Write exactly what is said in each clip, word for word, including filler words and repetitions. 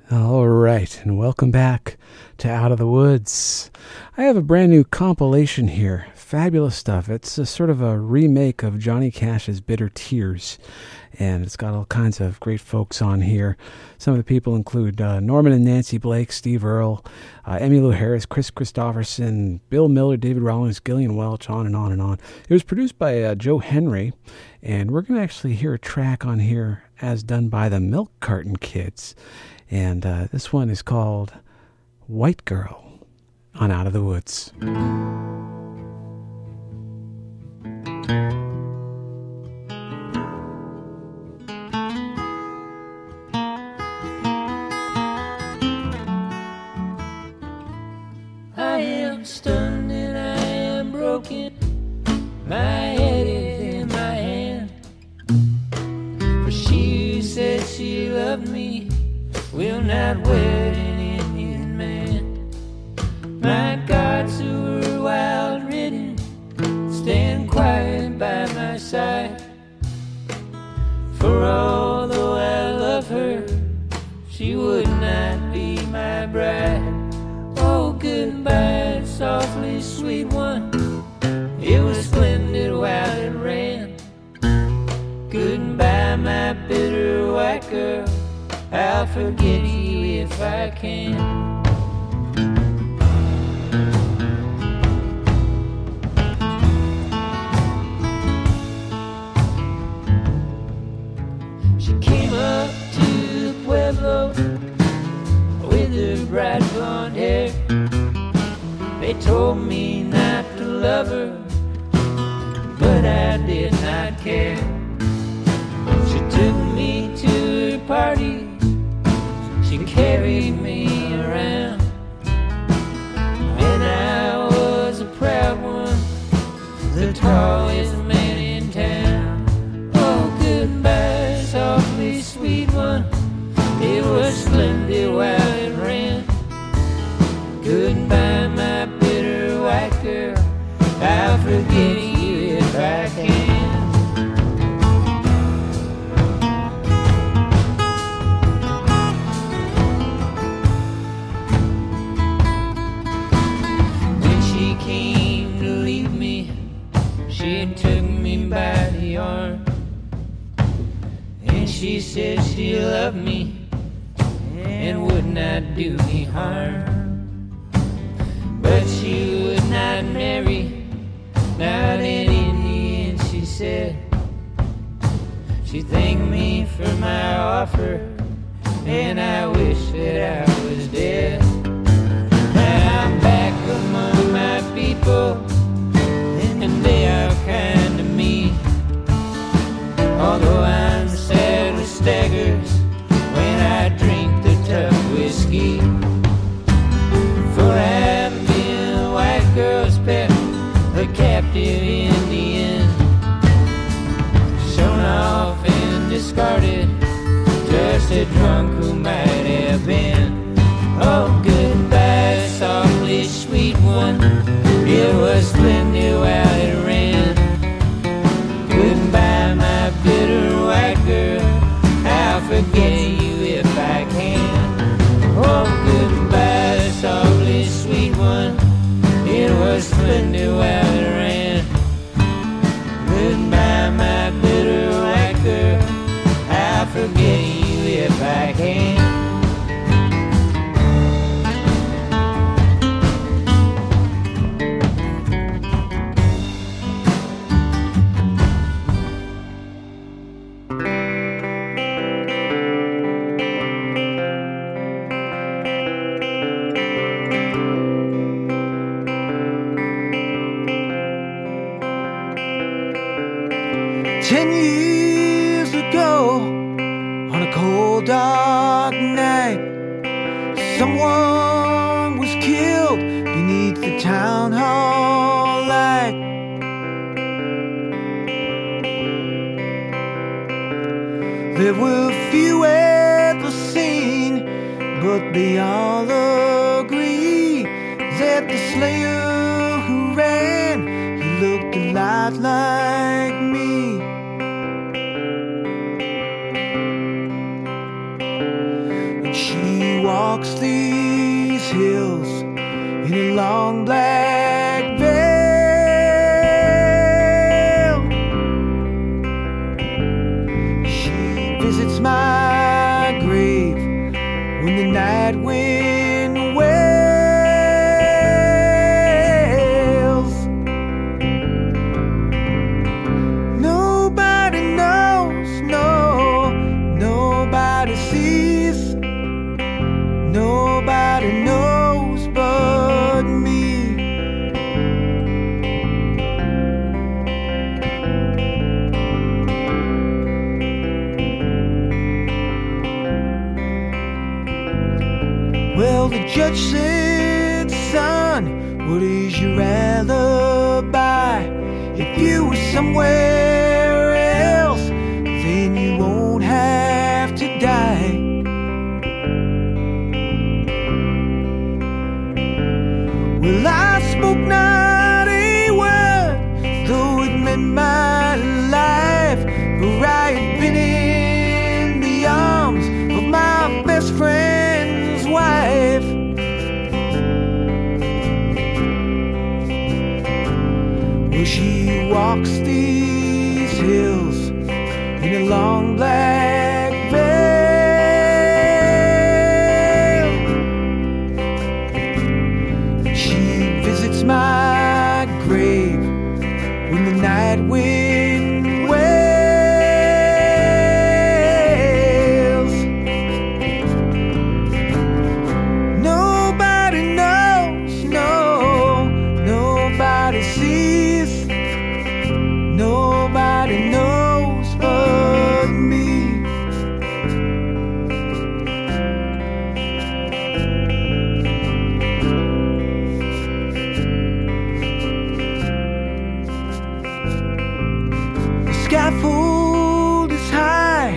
All right, and welcome back to Out of the Woods. I have a brand new compilation here. Fabulous stuff. It's a sort of a remake of Johnny Cash's Bitter Tears, and it's got all kinds of great folks on here. Some of the people include uh, Norman and Nancy Blake, Steve Earle, uh, Emmylou Harris, Chris Christopherson, Bill Miller, David Rawlings, Gillian Welch, on and on and on. It was produced by uh, Joe Henry, and we're going to actually hear a track on here as done by the Milk Carton Kids. And uh, this one is called White Girl on Out of the Woods. I am stunned and I am broken. My head is in my hand. For she who said she loved me will not wed an Indian man. My gods who were wild ridden stand quiet by my side. For although I love her, she would not be my bride. Oh, goodbye, softly sweet one. It was splendid while it ran. Goodbye, my bitter white girl. I'll forget you if I can. She came up to the Pueblo with her bright blonde hair. They told me not to love her, but I did not care. She took me to her party. She carried me around, and I was a proud one, the tallest man in town. Oh, goodbye, softly sweet one. It was splendid while it ran. Goodbye, my bitter white girl. I'll forget you if I can. She took me by the arm, and she said she loved me and would not do me harm. But she would not marry, not an Indian, she said. She thanked me for my offer, and I wish that I was dead. Now I'm back among my people, and they are kind to me. Although I'm sad with staggers when I drink the tough whiskey. For I've been a white girl's pet, a captive Indian, shown off and discarded, just a drunk who might have been. Oh, goodbye, softly sweet one. It was splendid while it ran. Goodbye, my bitter white girl. I'll forget you if I can. Oh, goodbye, softly sweet one. It was splendid while it ran. Goodbye, my bitter white girl. I'll forget you if I can. Ten years ago, on a cold dark night, someone was killed beneath the town hall light. There were few at the scene, but they all agree that the slayer who ran, he looked a lot like me. She walks these hills in a long black veil. She visits my grave when the night wind wails. Nobody knows, no, nobody sees, nobody knows but me. Well, the judge said, son, what is your alibi? If you were somewhere else, then you won't have to die. Well, I spoke not a word, though it meant my life, for I had been in the arms of my best friend's wife. Well, she walks these hills in a long black veil. She visits my grave when the night wind wails. Nobody knows, no, nobody sees, nobody knows but me. The scaffold is high,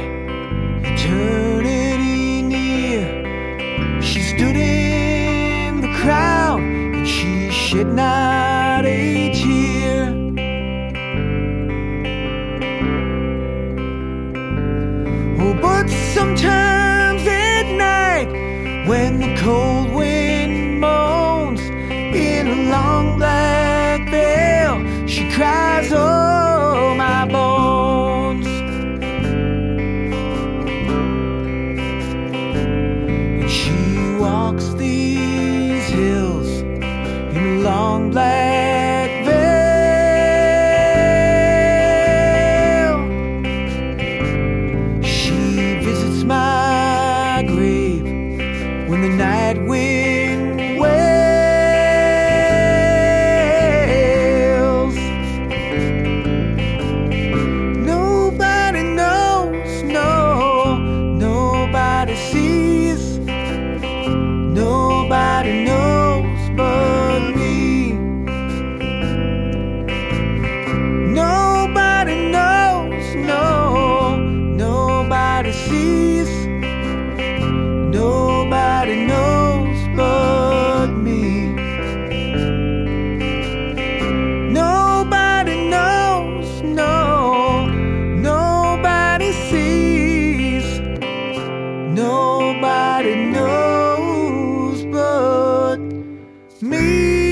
eternity near. She stood in the crowd and she shed not a tear. Oh, but sometimes at night, when the cold wind moans in a long black veil, she cries, oh, my bones. And she walks these hills in a long black veil. She visits my grave when the night wind wails. Nobody knows, no, nobody sees, nobody knows but me. Nobody knows, no, nobody sees, nobody knows but me. Nobody knows, no, nobody sees, nobody knows but me.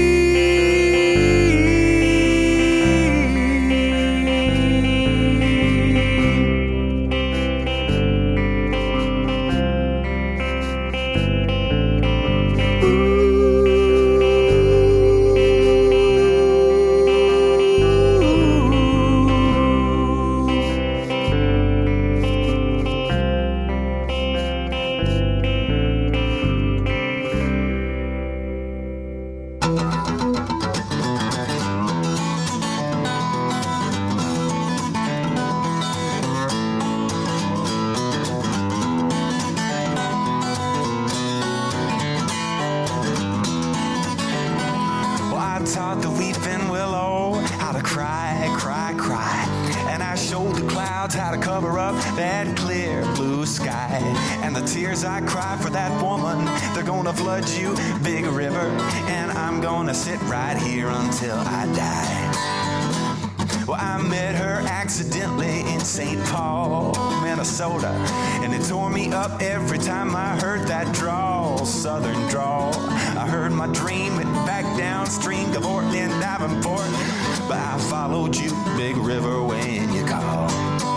Well, I taught the weeping willow how to cry, cry, cry. And I showed the clouds how to cover up that clear blue sky. And the tears I cry for that woman, they're gonna flood you, big river. And I'm gonna sit right here until I die. Well, I met her accidentally in Saint Paul, Minnesota, and it tore me up every time I heard that drawl, southern drawl. I heard my dream went back downstream to Portland, Davenport, but I followed you, Big River, when you called.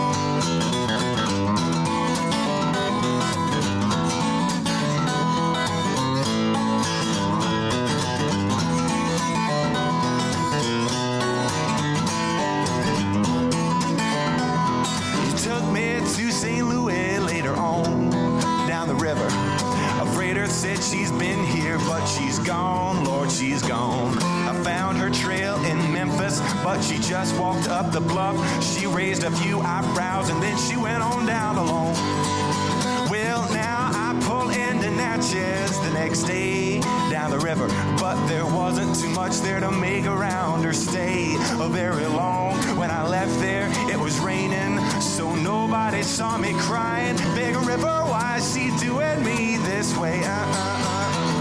Said she's been here, but she's gone, Lord, she's gone. I found her trail in Memphis, but she just walked up the bluff. She raised a few eyebrows and then she went on down alone. Well, now I pull into Natchez the next day down the river, but there wasn't too much there to make around her stay very long. When I left there, it was raining, so nobody saw me crying. Big River, why is she doing me this way? Uh-uh-uh.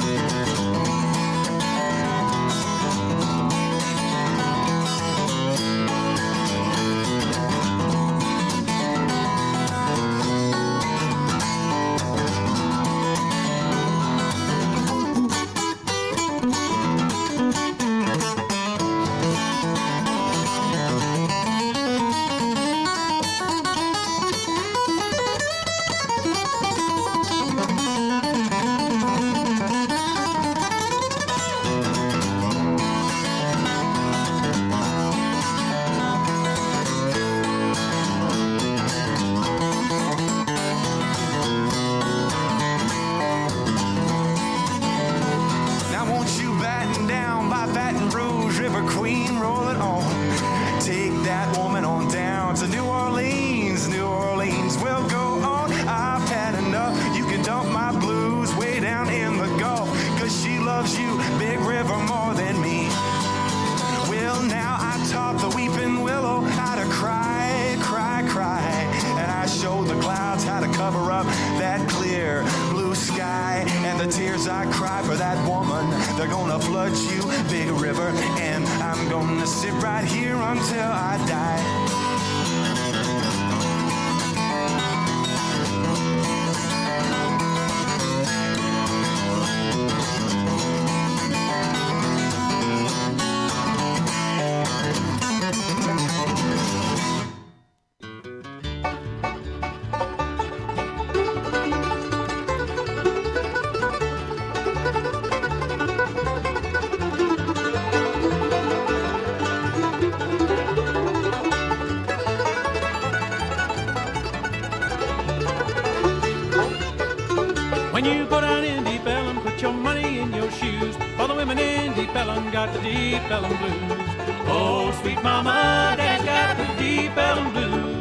When you go down in Deep Ellum, put your money in your shoes, for the women in Deep Ellum got the Deep Ellum blues. Oh, sweet mama, daddy's got the Deep Ellum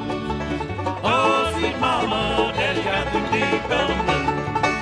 blues. Oh, sweet mama, daddy's got the Deep Ellum blues.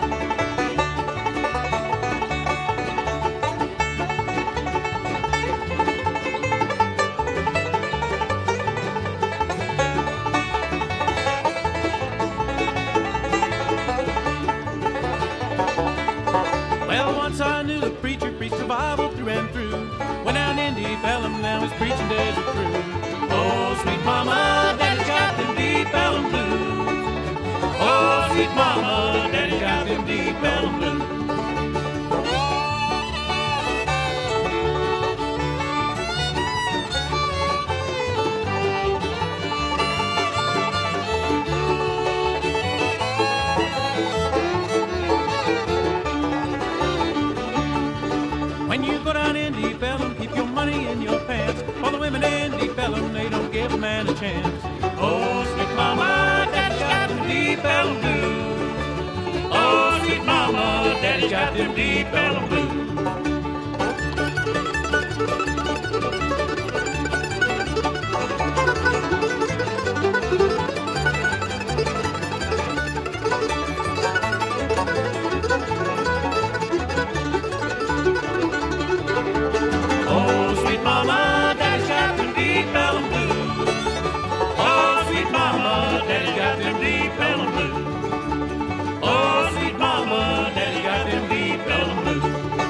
Bible through and through. Went down in Deep Ellum, now he's preaching desert through. Oh, sweet mama, daddy's got them Deep Ellum blues. Oh, sweet mama, daddy's got them Deep Ellum blues. In your pants, for the women in Deep Ellum, they don't give a man a chance. Oh, sweet mama, daddy's got them Deep Ellum blues. Oh, sweet mama, daddy's got them Deep Ellum blues. Oh, sweet mama, daddy got them Deep Ellum blues.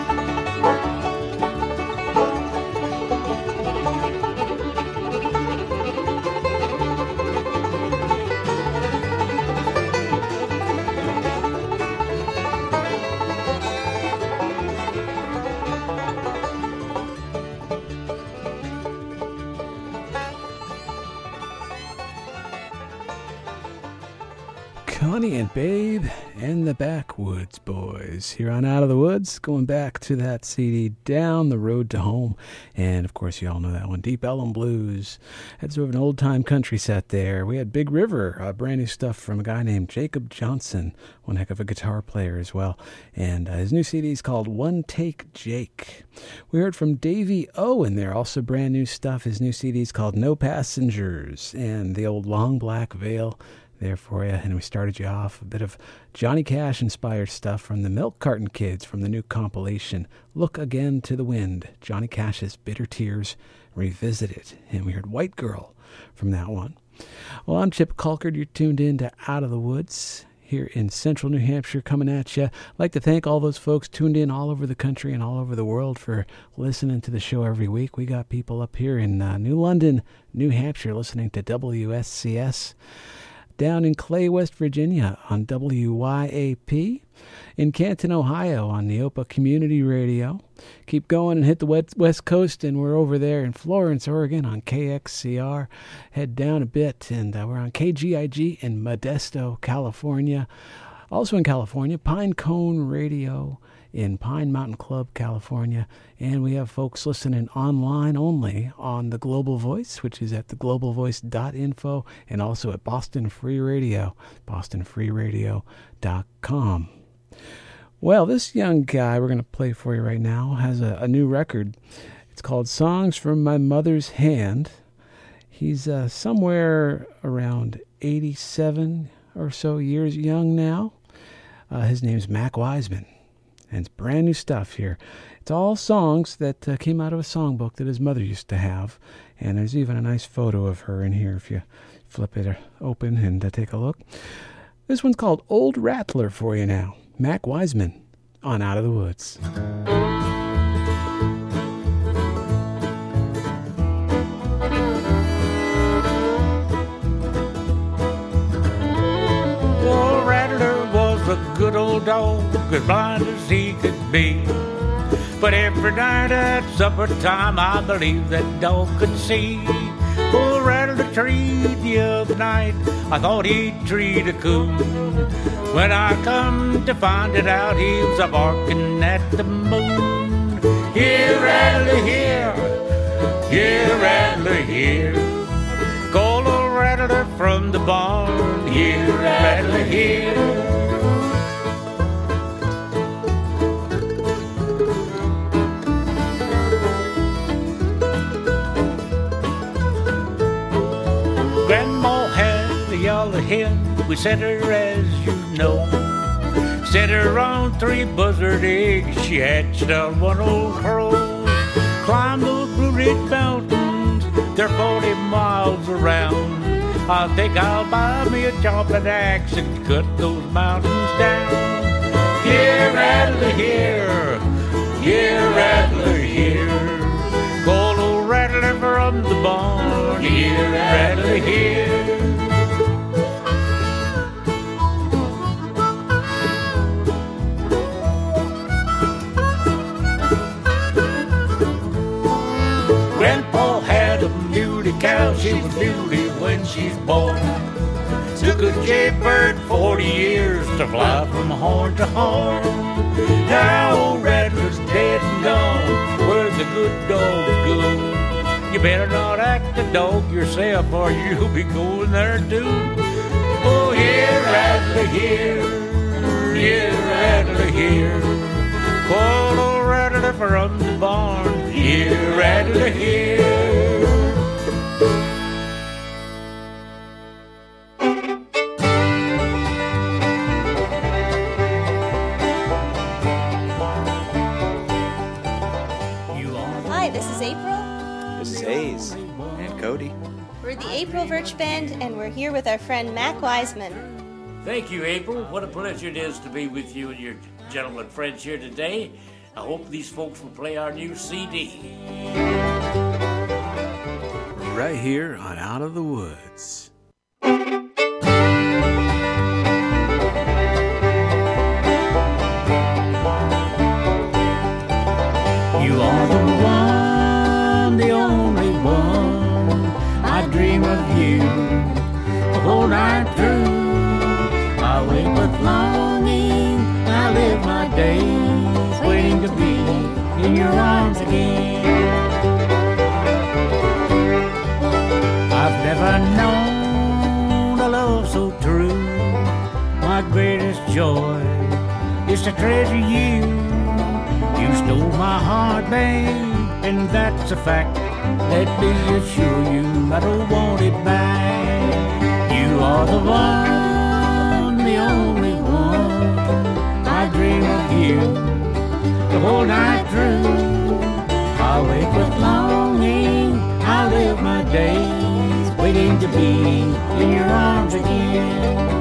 Connie and Babe and the Backwoods Boys here on Out of the Woods, going back to that C D Down the Road to Home. And of course you all know that one, Deep Ellum Blues. That's sort of an old time country set there. We had Big River, uh, brand new stuff from a guy named Jacob Johnson, one heck of a guitar player as well. And uh, his new C D is called One Take Jake. We heard from Davey O in there, also brand new stuff. His new C D is called No Passengers, and the old Long Black Veil there for you. And we started you off a bit of Johnny Cash inspired stuff from the Milk Carton Kids from the new compilation Look Again to the Wind, Johnny Cash's Bitter Tears Revisited. And we heard White Girl from that one. Well, I'm Chip Culkard. You're tuned in to Out of the Woods here in central New Hampshire, coming at you. I'd like to thank all those folks tuned in all over the country and all over the world for listening to the show every week. We got people up here in uh, New London, New Hampshire, listening to W S C S. Down in Clay, West Virginia on W Y A P, in Canton, Ohio on Neopa Community Radio. Keep going and hit the West Coast, and we're over there in Florence, Oregon on K X C R. Head down a bit, and uh, we're on K G I G in Modesto, California. Also in California, Pine Cone Radio in Pine Mountain Club, California. And we have folks listening online only on the Global Voice, which is at the global voice dot info, and also at Boston Free Radio, boston free radio dot com. Well, this young guy we're going to play for you right now has a, a new record. It's called Songs from My Mother's Hand. He's uh, somewhere around eighty-seven or so years young now. Uh, his name's Mac Wiseman. And it's brand new stuff here. It's all songs that uh, came out of a songbook that his mother used to have. And there's even a nice photo of her in here if you flip it open and uh, take a look. This one's called Old Rattler for you now. Mac Wiseman on Out of the Woods. Old Rattler was a good old dog, as blind as he could be. But every night at supper time, I believe that dog could see. Old Rattler treed the other night, I thought he'd treat a coon. When I come to find it out, he was a barking at the moon. Here, Rattler, here, here, Rattler, here. Call old Rattler from the barn. Here, Rattler, here. Grandma had a yellow hen, we set her as you know. Set her on three buzzard eggs, she hatched out one old crow. Climbed those Blue Ridge Mountains, they're forty miles around. I think I'll buy me a chopping axe and cut those mountains down. Here, Rattler, here, here, Rattler, here. Call old Rattler from the barn. Here, Rattler, here. Grandpa had a muley cow, she was muley when she's born. Took a jaybird forty years to fly from horn to horn. Now old Rattler's dead and gone, where the good dogs go. You better not act a dog yourself, or you'll be going there too. Oh, here, Rattler, here, here, Rattler, here. Call old Rattler from the barn. Here, Rattler, here. Hi, this is April. This is Hayes and Cody. We're the April Virch Band, and we're here with our friend Mac Wiseman. Thank you, April. What a pleasure it is to be with you and your gentlemen friends here today. I hope these folks will play our new C D. Right here on Out of the Woods. You are the one, the only one. I dream of you the whole night through. I your arms again. I've never known a love so true. My greatest joy is to treasure you. You stole my heart, babe, and that's a fact. Let me assure you I don't want it back. You are the one, the only one. I dream of you the whole night through. I wake with longing, I live my days waiting to be in your arms again.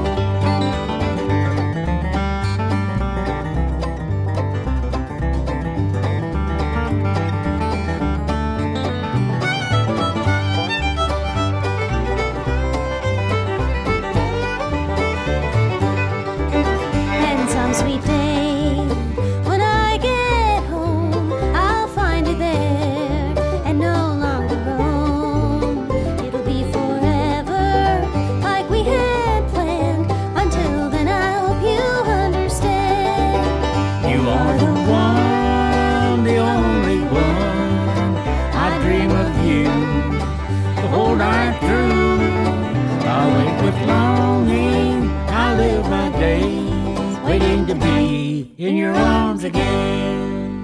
To be in your arms again.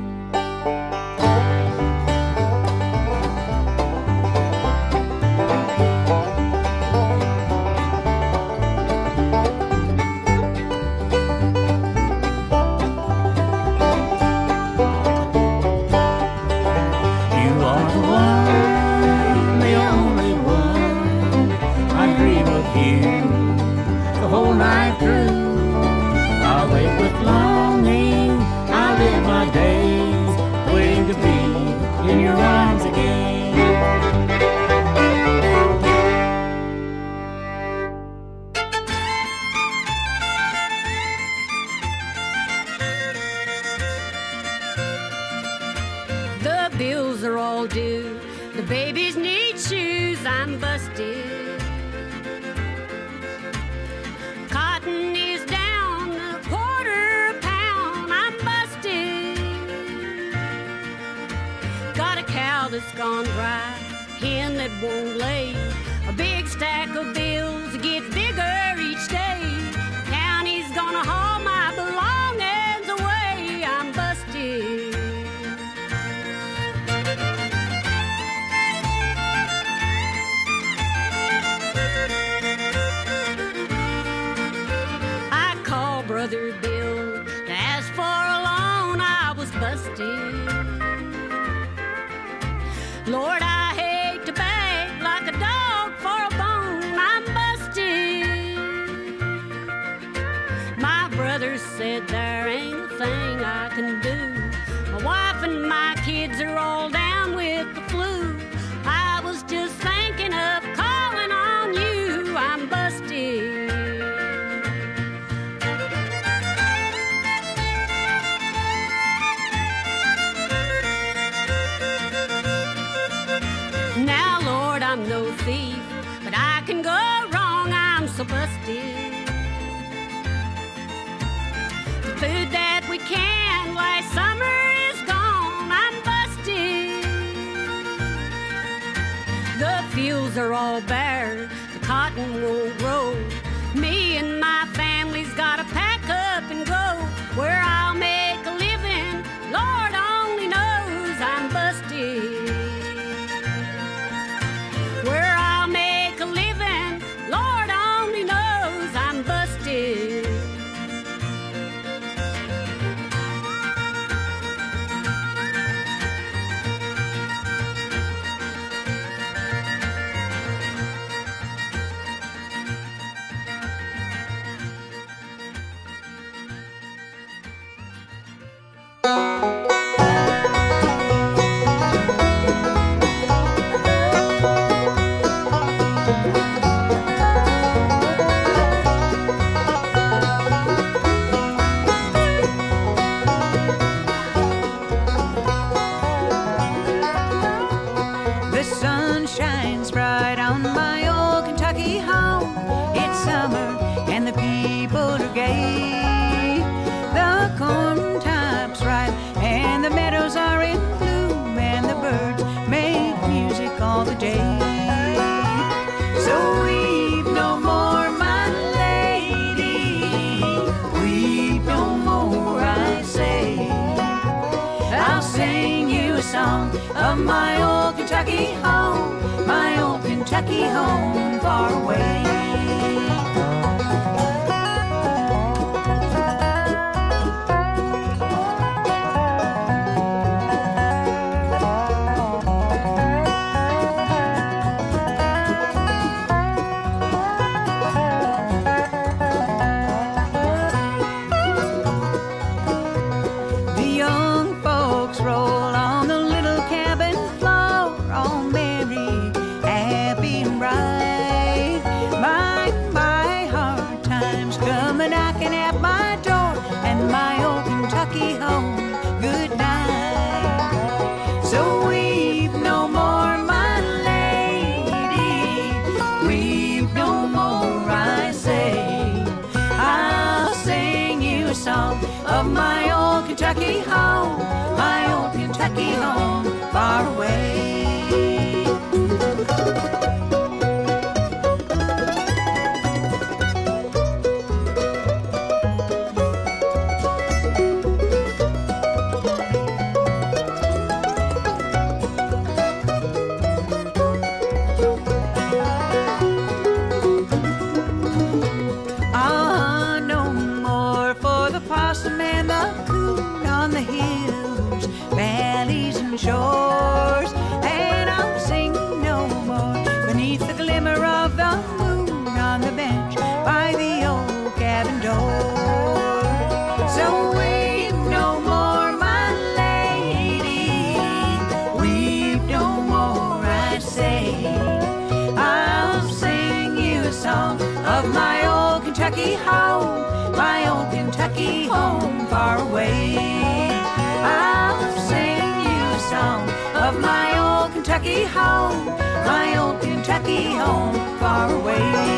You are the one, the only one. I dream of you the whole night through. I wake with longing, I live my days waiting to be in your arms again. The bills are all due, the babies need shoes, I'm busted. Cotton is down a quarter a pound, I'm busted. Got a cow that's gone dry, hen that won't lay, a big stack of bills get bigger each day. County's gonna haul my belongings away, I'm busted. Brother Bill to ask for a loan, I was busted. Lord, I hate to beg like a dog for a bone, I'm busted. My brother said there ain't a thing I can do. My wife and my kids are all down with the flu. I was just thinking of calling on you, I'm busted. I'm no thief, but I can go wrong, I'm so busted. The food that we canned last summer is gone, I'm busted. The fields are all bare, the cotton won't grow. Me and my family's gotta pack up and go. Where I'll make a living, Lord only knows, I'm busted. Where I'll make day. So weep no more, my lady, weep no more, I say. I'll sing you a song of my old Kentucky home, my old Kentucky home far away. My old Kentucky home, my old Kentucky home, far away. Shores, and I'll sing no more beneath the glimmer of the moon on the bench by the old cabin door. So weep no more, my lady, weep no more, I say. I'll sing you a song of my old Kentucky home, my old Kentucky home far away. I'll sing song of my old Kentucky home, my old Kentucky home far away.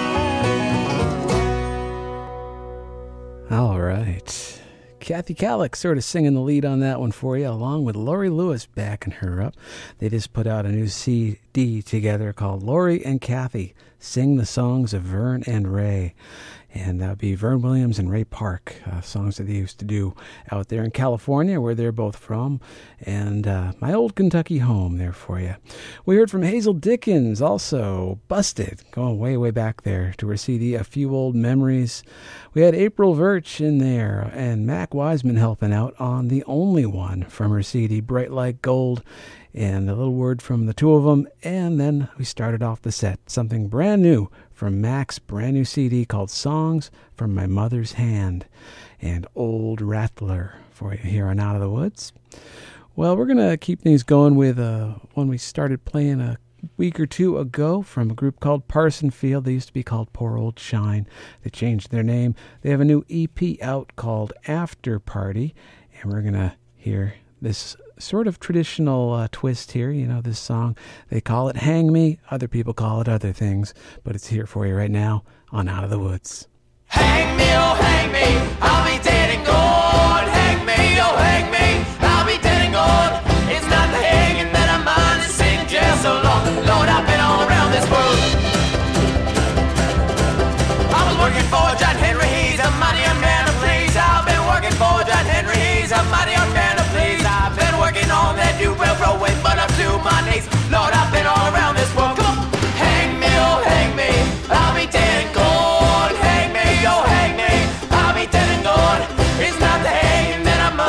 All right. Kathy Kallick sort of singing the lead on that one for you, along with Lori Lewis backing her up. They just put out a new C D together called Lori and Kathy Sing the Songs of Vern and Ray. And that would be Vern Williams and Ray Park, uh, songs that they used to do out there in California, where they're both from, and uh, my old Kentucky home there for you. We heard from Hazel Dickens, also Busted, going way, way back there to her C D, A Few Old Memories. We had April Virch in there, and Mac Wiseman helping out on The Only One from her C D, Bright Like Gold, and a little word from the two of them, and then we started off the set, something brand new from Mac's brand new C D called Songs from My Mother's Hand, and Old Rattler for you here on Out of the Woods. Well, we're going to keep things going with uh, one we started playing a week or two ago from a group called Parson Field. They used to be called Poor Old Shine. They changed their name. They have a new E P out called After Party, and we're going to hear this sort of traditional uh, twist here. You know, this song, they call it Hang Me. Other people call it other things, but it's here for you right now on Out of the Woods. Hang me, oh hang me, I'll be dead and gone. Hang me, oh hang me, I'll be dead and gone. It's not the hanging that I mind, it's sitting jail so long. Lord, I've been all around this world. I was working for John Henry, he's a mighty young man of please. I've been working for John Henry, he's a mighty young man of please. I've been working on that new railroad, but up to my knees. Lord, I've been all around this world. Come on, hang me, oh hang me, I'll be dead and gone. Hang me, oh hang me, I'll be dead and gone. It's not the hanging that I'm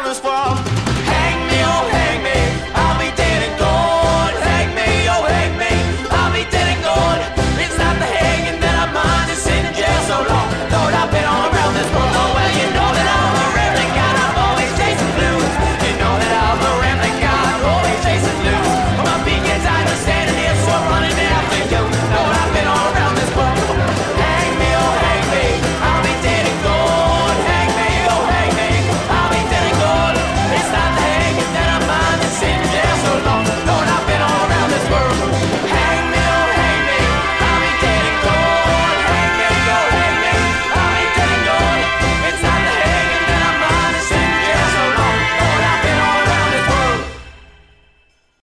forest wall.